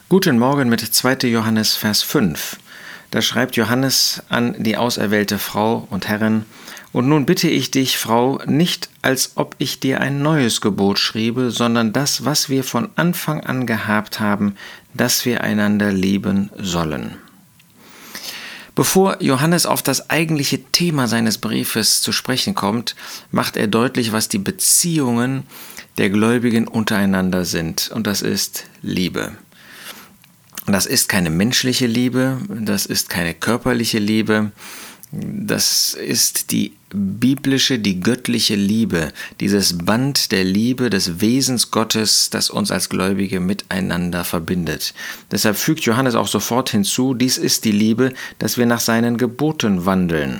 Guten Morgen mit 2. Johannes, Vers 5. Da schreibt Johannes an die auserwählte Frau und Herrin: Und nun bitte ich dich, Frau, nicht als ob ich dir ein neues Gebot schriebe, sondern das, was wir von Anfang an gehabt haben, dass wir einander lieben sollen. Bevor Johannes auf das eigentliche Thema seines Briefes zu sprechen kommt, macht er deutlich, was die Beziehungen der Gläubigen untereinander sind, und das ist Liebe. Das ist keine menschliche Liebe, das ist keine körperliche Liebe, das ist die biblische, die göttliche Liebe, dieses Band der Liebe des Wesens Gottes, das uns als Gläubige miteinander verbindet. Deshalb fügt Johannes auch sofort hinzu: Dies ist die Liebe, dass wir nach seinen Geboten wandeln.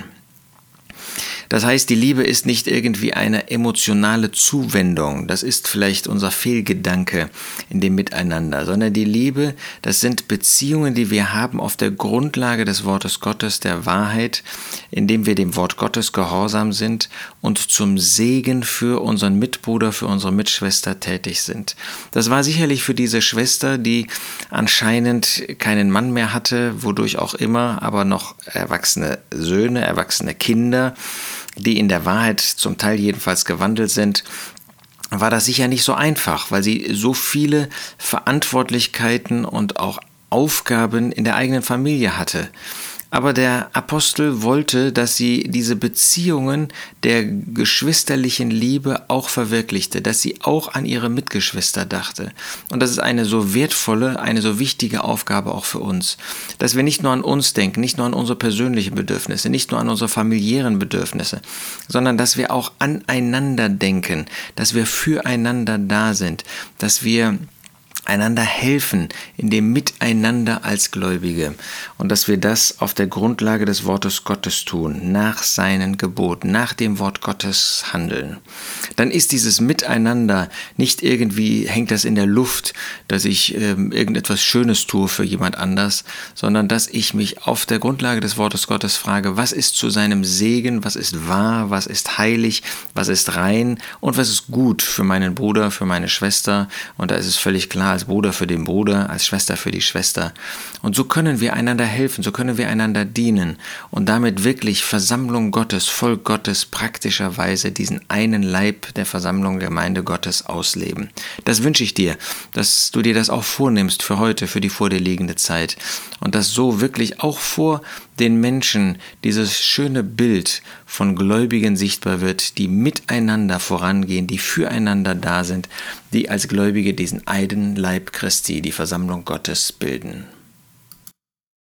Das heißt, die Liebe ist nicht irgendwie eine emotionale Zuwendung, das ist vielleicht unser Fehlgedanke in dem Miteinander, sondern die Liebe, das sind Beziehungen, die wir haben auf der Grundlage des Wortes Gottes, der Wahrheit, indem wir dem Wort Gottes gehorsam sind und zum Segen für unseren Mitbruder, für unsere Mitschwester tätig sind. Das war sicherlich für diese Schwester, die anscheinend keinen Mann mehr hatte, wodurch auch immer, aber noch erwachsene Söhne, erwachsene Kinder, die in der Wahrheit zum Teil jedenfalls gewandelt sind, war das sicher nicht so einfach, weil sie so viele Verantwortlichkeiten und auch Aufgaben in der eigenen Familie hatte. Aber der Apostel wollte, dass sie diese Beziehungen der geschwisterlichen Liebe auch verwirklichte, dass sie auch an ihre Mitgeschwister dachte. Und das ist eine so wertvolle, eine so wichtige Aufgabe auch für uns, dass wir nicht nur an uns denken, nicht nur an unsere persönlichen Bedürfnisse, nicht nur an unsere familiären Bedürfnisse, sondern dass wir auch aneinander denken, dass wir füreinander da sind, dass wir einander helfen in dem Miteinander als Gläubige und dass wir das auf der Grundlage des Wortes Gottes tun, nach seinen Geboten, nach dem Wort Gottes handeln. Dann ist dieses Miteinander nicht irgendwie, hängt das in der Luft, dass ich irgendetwas Schönes tue für jemand anders, sondern dass ich mich auf der Grundlage des Wortes Gottes frage: Was ist zu seinem Segen, was ist wahr, was ist heilig, was ist rein und was ist gut für meinen Bruder, für meine Schwester. Und da ist es völlig klar, als Bruder für den Bruder, als Schwester für die Schwester. Und so können wir einander helfen, so können wir einander dienen und damit wirklich Versammlung Gottes, Volk Gottes praktischerweise diesen einen Leib der Versammlung der Gemeinde Gottes ausleben. Das wünsche ich dir, dass du dir das auch vornimmst für heute, für die vor dir liegende Zeit und dass so wirklich auch vor den Menschen dieses schöne Bild von Gläubigen sichtbar wird, die miteinander vorangehen, die füreinander da sind, die als Gläubige diesen einen Leib Christi, die Versammlung Gottes, bilden.